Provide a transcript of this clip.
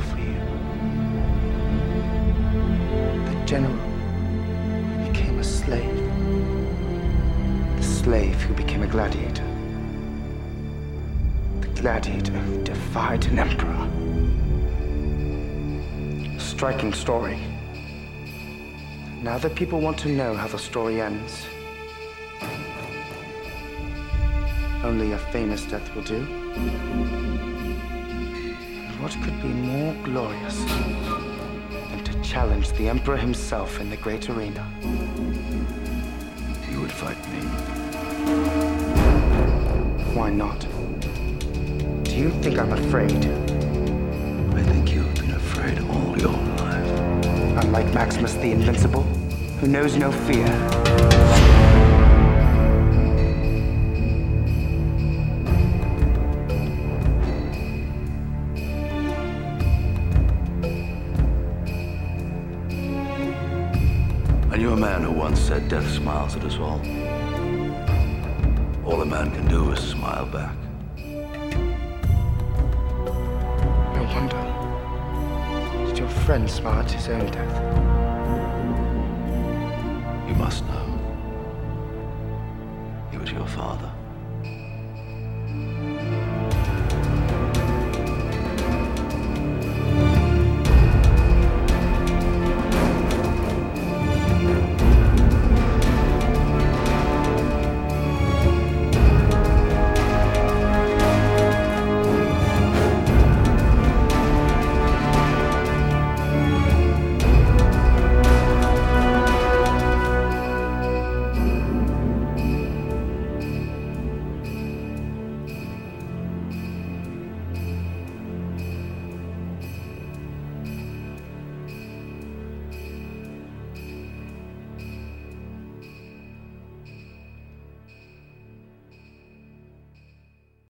for you. The general became a slave. The slave who became a gladiator. The gladiator who defied an emperor. A striking story. Now the people want to know how the story ends. Only a famous death will do. And what could be more glorious than to challenge the Emperor himself in the great arena? You would fight me? Why not? Do you think I'm afraid? I think you've been afraid all your life. Unlike Maximus the Invincible, who knows no fear. I knew a man who once said death smiles at us all. All a man can do is smile back. No wonder. Did your friend smile at his own death? You must know. He was your father.